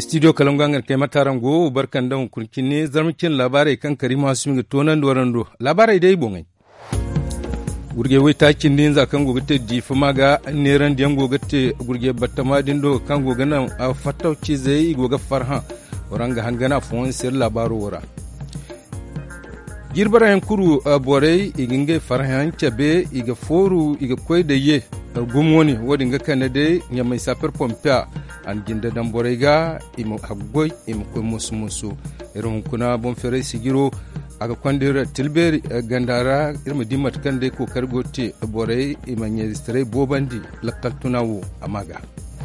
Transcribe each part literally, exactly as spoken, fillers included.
studio kalangangar kai mataran go barkan da kurkine zarmikin labarai kan karima su mi tonan dorando labarai dai bongai gurge wai takin din za kan gogate di fuma ga neran diyan gogate gurge battama din do kan gogana a fatauci zai goga farha oranga hangana fon sir labaro wora girbara yan kuru borei iginge farhan chabe iga foru iga koyde ye gumwoni wodinga kanade nyamai saper pompia an ginda dan borega imo haggoy imo koy musmusu erum kuna bon fere sigiro aga kwandira tilberi gandara irma dimat kande ko kargote borei imanye stre bobandi lakaltunawo amaga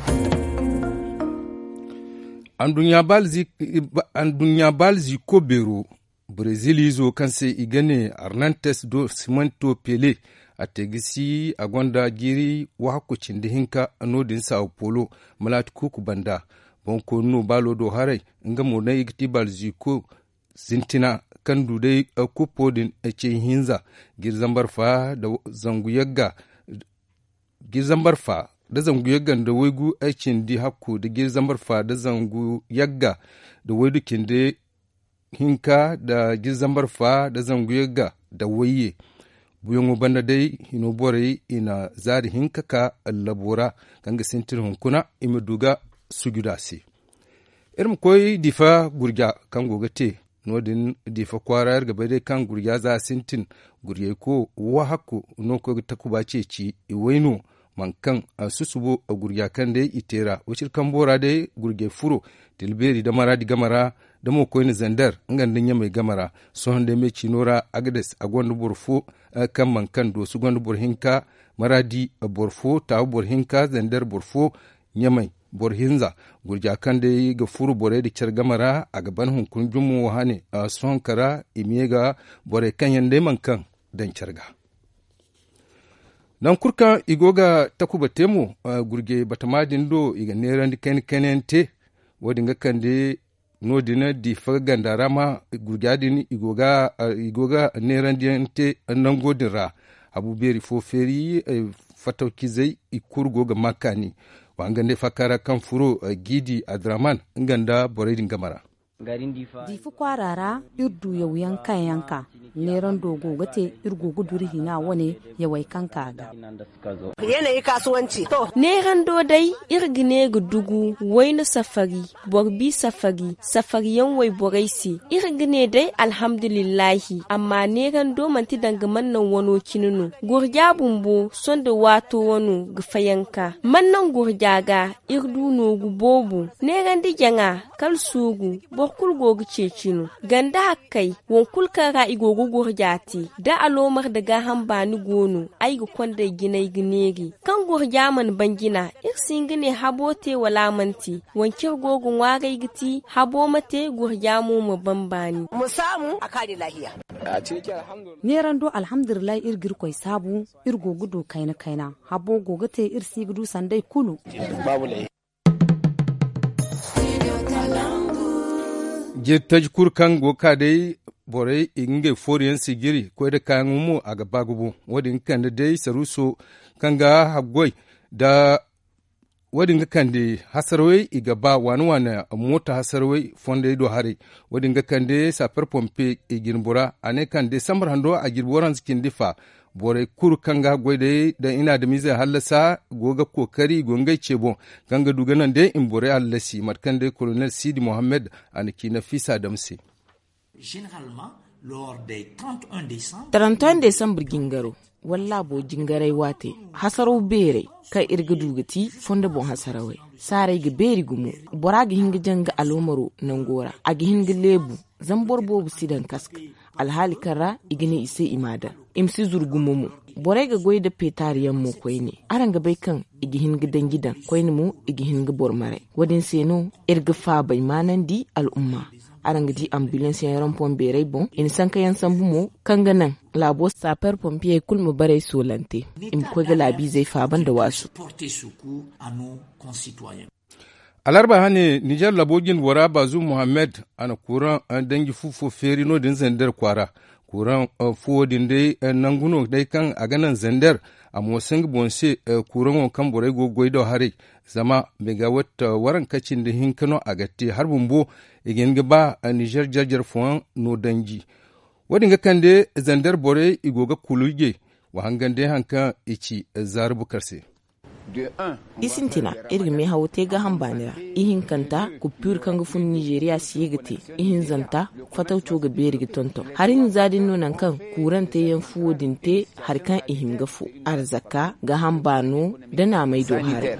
an dunya balzi an dunya balzi ko beru Brazil izo kanse igane Arnantes do Cimento Pele a tegisi a gwanda giri wa hakucin da hinka a nodin Sao Paulo malat kuku banda bon ko no balo do harai nga mo na igti balziko zintina kan dudai a kupodin a ce hinza girzambar fa da zanguyagga girzambar fa da zanguyaggan da waigu aikin di hakku da girzambar fa da zanguyagga da waidukin da hinka da gizambar fa da zanguyega da waye buyon banda dai hino bore ina zari hinka ka labora kanga sentir hunkuna imi duga sugudasi irin koyi difa gurja kan gogate nodin difa kwarar gaba dai kan gurja za sentin gurje ko wa hakku no ko ta kubace ci iwaino mankan a susubo a gurja kan dai itera wacir kan bora dai gurje furo tilberi da maradi gamara da mo koyni zandar ngan nya mai gamara so hande me cinora agdes agondu borfo kan man kan do su gondu borhinka maradi borfo ta borhinka zandar borfo nya mai borhinza gurja kan de ga furu bore di cer gamara a gaban hunkun jumu hane son kara imiega bore kan yande man kan dan cerga nan kurka igoga takuba temo gurge batamadin do iga neran ken kenente wodi ngakande nodina di faga rama gurgadin igoga igoga nerandiante nangodira abuberi fo feri fatauki zai ikurgo ga makani wangande fakara kan furo gidi adraman nganda boredin gamara difu kwarara irdu ya wuyan kan yanka neran dogo gate irgo guduri hina wane ya wai kanka ga yanayi kasuwanci to neran do dai irgine gudugu wai na safari borbi safari safari yan wai boraisi irgine dai alhamdulillahi amma neran do manti danga mannan wano kinunu gurja bumbo son da wato wano gufayanka mannan gurja ga irdu no gubobu neran dijanga kalsugu kul gogu cecinu ganda hakkai won kul kara igogo gorjati da alomar daga hambani gono ai go konda ginai gineri kan gorjaman bangina irsingine habote wala manti won kirgogun wagai giti habomate gorjamu mu bambani mu samu akari lahiya neran do alhamdulillah irgir koy sabu irgogo do kaina kaina habo gogate irsi gudu sandai kulu babu lai je tajkur kan go kadai bore inge foriyan sigiri ko da kan mu a gaba gubu wadin kan da dai saruso kan ga hagoi da wadin kan da hasarwai igaba wani wani mota hasarwai fonda do hare wadin kan da safar pompe iginbura ane kan da samar hando a girboran cikin difa bore kur kanga goide da ina da mize hallasa goga kokari gongai cebo ganga duganan de in bore hallasi matkan de colonel Sidi Mohammed anki Nafisa Damsi généralement lors des trente et un décembre trente et un décembre gingaro walla bo jingarai wate hasaro bere ka irga dugati fonda bon hasarawai sarai ga beri gumo bora ga hinga janga alomaro nangora agi hinga lebu zambor bobu sidan kask alhali kara igini ise imada imsi zurgumomu borai ga goyi da petariyan mu kwai ne aran ga bai kan igihin gidan gidan kwai mu igihin ga bormare wadin seno irga fa bai manan di al'umma aran ga di ambulance yaran pomberai bon in san kayan sambu mo kan ganan labo sapar pompier kulmu bare solante im ko ga labi zai fa ban da wasu alarba hane Nijar labogin wara bazu Muhammad ana kuran an dangi fufo feri no din zandar kwara kuran fuodin dai nanguno dai kan a ganan zandar a mosan bonse kuran kan borai gogoi da hare zama mega wata waran kacin da hinkano a gatti har bumbo igin gaba a Niger jajar fuwan no danji wadin ga kan da zandar borai igoga kuluge wa hangan dai hanka ici zarbukarse isintina irin mai hau te ga hambanira ihin kanta kupur kanga fun Nigeria siyegete ihin zanta fatauco ga berigi tonton harin zadin nunan kan kuran te yan fuodin te harkan ihim gafu arzaka ga hambano da na mai do hare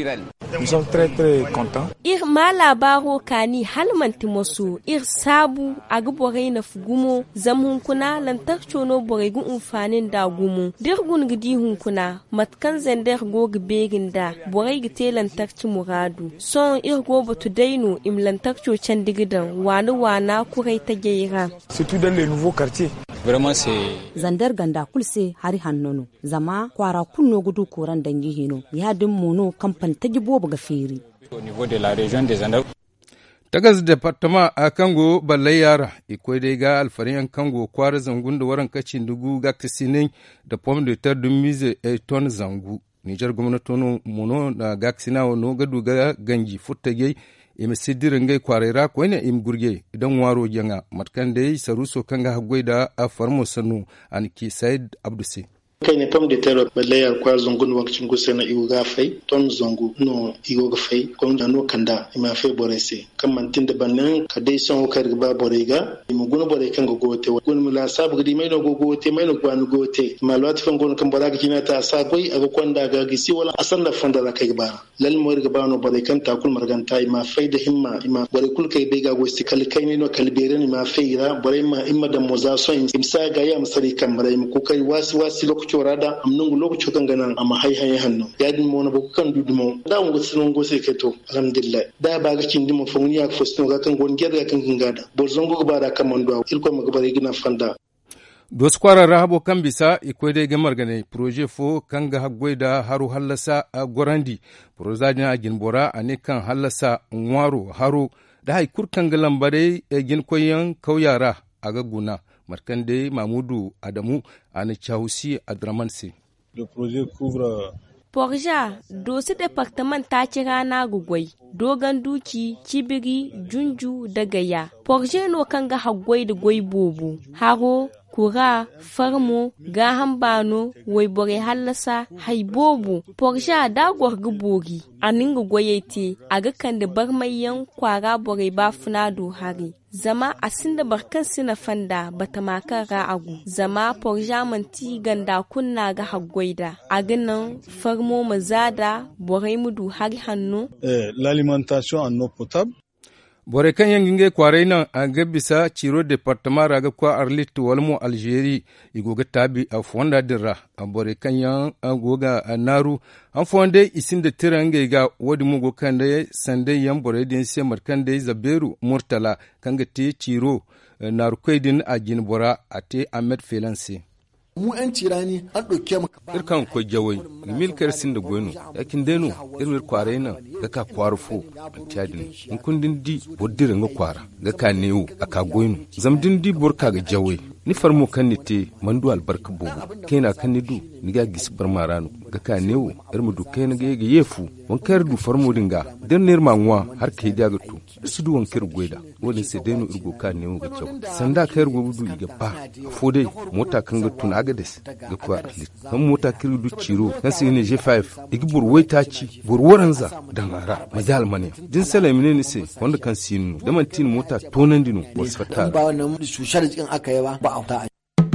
ir ma labaro kani halmanti mosu ir sabu aga borai na fugumo zamun kuna lantarco no borai gu umfanin da gumo dirgun gidi hun kuna matkan zandar goga begin da borai gite lantarci muradu son ir go batu dainu im lantarco can digidan wani wana kurai ta geira surtout dans les nouveaux quartiers. Vraiment c'est zandar ganda kulse hari hannono zama kwara kunno gudu koran dangi hino ya din mono kampan ta gibo ga feri au niveau de la région des Andes. Tagas departement a Kango balai yara ikwai dai ga alfariyan Kango kwara zangun da waran kacin dugu ga kisinin da pomme de terre dun mise e ton zangu Nijar gwamnatono mono da ga kisina no ga duga ganji futtage im sidirin gai kwarera ko ne im gurge idan waro janga matkan dai saruso kanga hagwai da a farmo sanu anki Said Abdusi kai ne pam de terre balaya kwa zongun wancin gusa na igu gafai ton zongu no igu gafai ko da no kanda ima fe borese kan mantin da bannan ka dai son ka riba borega imu gunu bore kan go gote gun mula sabu gidi mai no go gote mai no gwanu gote malwat fan gon kan boraga kina ta sa goi aga kwanda ga gisi wala asan da fanda la kai ba lal mo riga ba no bore kan ta kul marganta ima fe da himma ima bore kul kai be ga go sikal kai ne no kalbere ni ma fe ira bore ma imma da moza so imsa ga ya musari kan bare mu ko kai wasi wasi lokaci rada amnungu lokaci kan ganan amma hai hai hannu yadin mo na ba kan dudumo da mu sunan go sai keto alhamdulillah da ba ga kin dimo fon ya ko suno ga kan gon gerga kan gada bo zongo ba da kan mando il ko maga bare gina fanda dos kwara rahabo kan bisa ikoy de gamar gane projet fo kan ga hagwai da haru hallasa gorandi projajin agin bora ane kan hallasa nwaro haru da hay kurkan ga lambare gin koyan kauyara aga guna markande Mamudu Adamu ani Chausi Adramansi. Le projet couvre Porja, dosi departement ta ci rana gugwai, dogon duci, cibiri, junju da gaya. Porje no kan ga hagwai da gwai bobu, haro, kura, farmo, gahan bano, wai bore hallasa, haibobu. Porja da gwargi bogi, anin gugwayete, aga kan da barmayan kwara bore ba funado hari. Zama asin da barkan sina fanda bata maka ra'agu zama porja manti ganda kunna ga hagwaida aginan farmo mazada borai mudu har hannu eh, l'alimentation en eau potable. Bore kan yanginge kwarai nan a ga bisa ciro departement raga kwa Arlit walmo Algeri igoga tabi a fonda dirra a bore kan yan agoga a naru an fonde isin da tirange ga wadi mugo kan da sande yan bore din se markan da Zaberu Murtala kan ga te ciro naru kwaidin a gin bora a te Ahmed Felansi mu an tirani an ɗauke mu irkan ko jawai mil kersin da goyno yakin deno irwir kware nan ga ka kwarfo tiyadin in kundin di bodire nga kwara ga ka newu aka goyno zamdin di borka ga jawai ni farmo kan ni te mandu albarka bobo kaina kan ni du ni ga gis barmarano ga ka newu irmu du kaina ga ga yefu won kar du farmo dinga den ner manwa har kai daga tu su du won kir goida woni se deno irgo ka newu ga jaw sanda kar go du ga ba fode mota kan ga tun agades ga kwa arlit kan mota kir du ciro kan se ne G five igi bur waita ci bur waranza dangara majal mane din sala mine ni se wanda kan sinu da man tin mota tonan dinu wasu fata ba wannan su shar cikin aka yi ba ba auta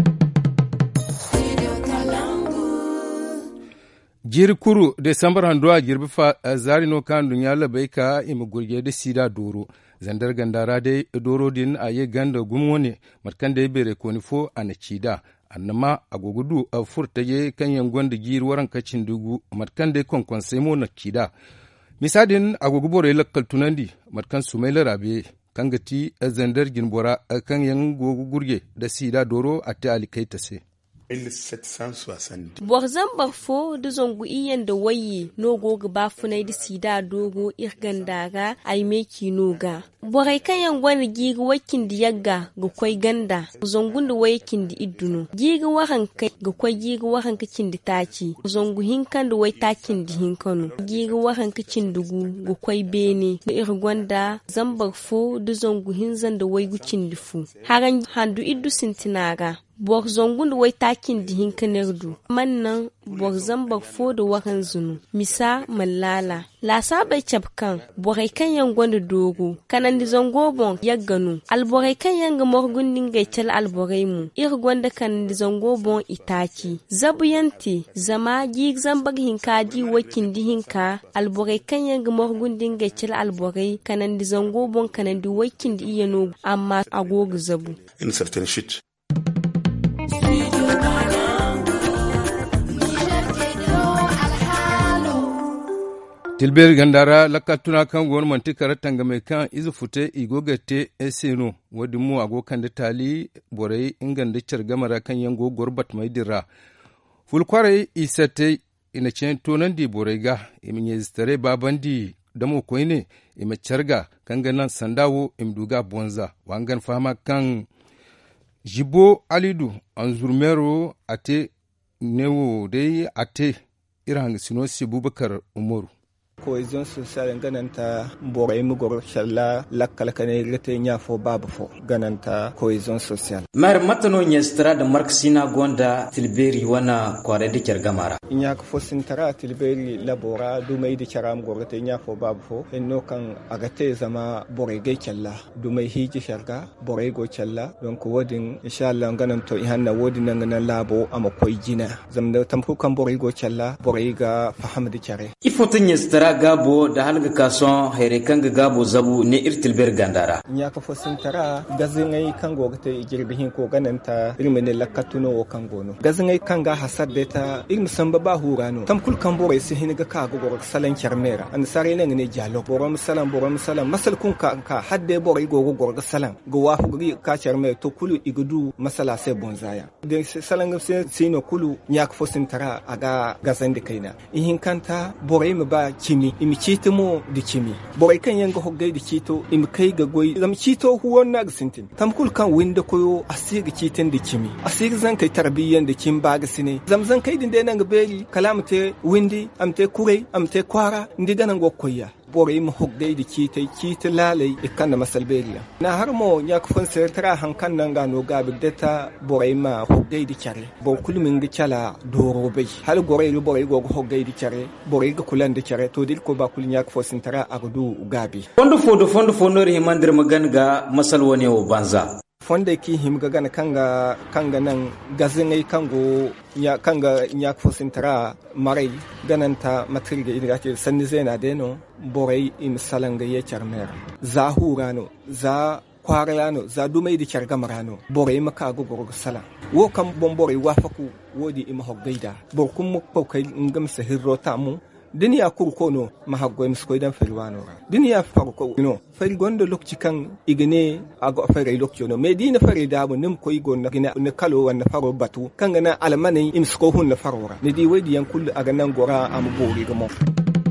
jiri kuru desambar handuwa girbi fa zari no kan dunya labai ka imi gurge da sida doro zandar gandara dai doro din a ye ganda gumwone markan da bere koni fo ana cida annama agogudu a furta ye kan yangon da giri waran kacin dugu markan da konkon sai mo na cida misadin agogu bore lakkal tunandi markan sumaila rabe kan gati zandar ginbora kan yan gogu gurge da sida doro a ta alikaita se Borzan barfo da zongu iyan da waye no goga ba funai da sida dogo irgandaga ai meki noga. Borai kayan gwani giga wakin da yagga ga kwai ganda zongun da wayakin da idduno. Giga wahan kai ga kwai giga wahan kacin da taki. Zongu hinkan da wai takin da hinkanu. Giga wahan kacin dugu ga kwai bene da irgwanda zambar fo da zongu hinzan da wai gucin dufu. Haran handu iddu sintinaga. Bor zongun da wai takin da hinkanerdu. Mannan bor zambar fo da wahan zunu. Misa mallala. La sabai chapkan borai kan yan gwanda dogo kanan di zongo bon yagganu alborai kan yan ga morgun dinga chal alborai mu ir gwanda kan di zongo bon itaki zabuyanti zama gi zambag hinka di wakin di hinka alborai kan yan ga morgun dinga chal alborai kanan di zongo bon kanan di wakin di iyano amma agogo zabu in certain shit tilber gandara lakatuna kan gwamnati karatan ga mai kan izu fute igogate eseno wadi mu agokan da tali borai inganda chargamara kan yango gorbat mai dira fulkware isate ina cen tonan di borai ga iminye zitare babandi damo koine ima charga kan ganan sandawo imduga bonza wangan fama kan jibo alidu anzurmero ate newo dai ate irhang sinosi bubakar umaru cohésion sociale gananta boray mu gor shalla lakkal kane rete nya fo babu fo gananta cohésion sociale mar matano nyestra da marksina gonda tilberi wana kware de kergamara nya ko fo sintara tilberi labora du mai de charam gor rete nya fo babu fo enno kan agate zama boray ge challa du mai hiji sharga boray go challa donc wodin inshallah gananto ihanna wodin nan labo ama koy jina zamda tamku kan boray go challa boray ga fahamdi chare ifoto nyestra gabo da halga kason haire kanga gabo zabu ne irtilber gandara nya ka fosin tara gazingai kango gate jirbihin ko gananta irmene lakatuno o kangono gazingai kanga hasadde ta irm samba ba hurano tamkul kambo rai sin ga ka go salan charmera an sare ne ne jalo borom salam borom salam masal kun ka ka hadde borai go go go salam go wa hu ka charme to kulu igudu masala sai bonzaya de salan ga sino kulu nya ka fosin tara aga gazande kaina ihin kanta borai mu ba kimi imi cito mo di kimi boray kan yanga hogday di cito imi kai ga goy zam cito huwon na sintin tamkul kan winda koyo asiri citin di kimi asiri zan kai tarbiyan di kim baga sine zam zan kai din de nan ga beri kalamte windi amte kurai amte kwara ndi ganan go koyya boray mu hogday di cito cito lalai ikan masal beriya na har mo nya ko fon tara hankan nan ga no ga bideta boray ma hogday di chare bo kulmin ga chala doro bai hal goray lu boray go hogday di chare boray ga kulan di chare to dil ko ba kulin yak fo sintara agdu gabi fondo fondo fondo fondo ri mandir magan ga masal woni o banza fonda ki him ga gan kanga kanga nan gazinai kango nya kanga nya fo sintara marai gananta matriga idrate sanni zena deno boray im salanga ye charmera za hurano za kwarano za dumai di chargamarano boray maka go go sala wo kam bombore wafaku wodi im hoggaida bo kum ko kai ngam sahirro tamu duniya kurkono mahaggoy miskoydan felwano duniya farko no fari gondo lokci kan igene ago fari lokci no me dina fari dabo nim koy gonna gina ne kalo wanna faro batu kan gana almane imsko hun na farora ne di wadi yan kullu aga nan gora am bori ga mo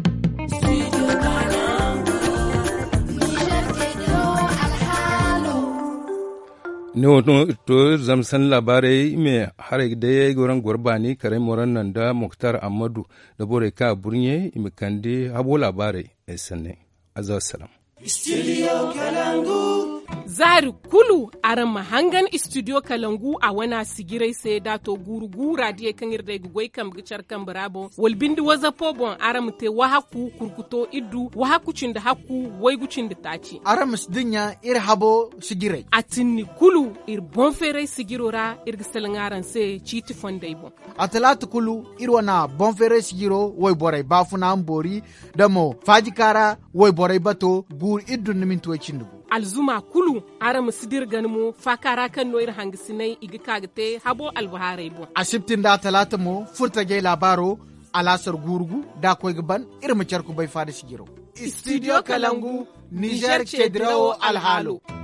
no no to zamsan labarai me har da ya goran gurbani kare moran nan da Muktar Ahmadu da bore ka burnye imi kande habo labarai sanne azzalam Studio Kalangu. Zari kulu aran mahangan Studio Kalangu a wana sigirai sai dato gurgura da kan irda gugoi kan gicar kan brabo walbindi waza pobon aram te wahaku kurkuto iddu wahaku cinda haku wai gucin da taci aram sdinya ir habo sigirai atinni kulu ir bon fere sigirora ir gisalangaran se chiti fondai bon atalatu kulu ir wana bon fere sigiro wai borai bafuna ambori damo fajikara wai borai bato gur iddu nimin tuwe cindugu alzuma kulu ara musidir ganmu fakara kan noir hangisinai igi kagte habo albuharai bo asibtin da talata mo furta ge labaro alasar gurgu da koy gaban irma charku bai fada sigiro Studio Kalangu Niger Chedrao Alhalo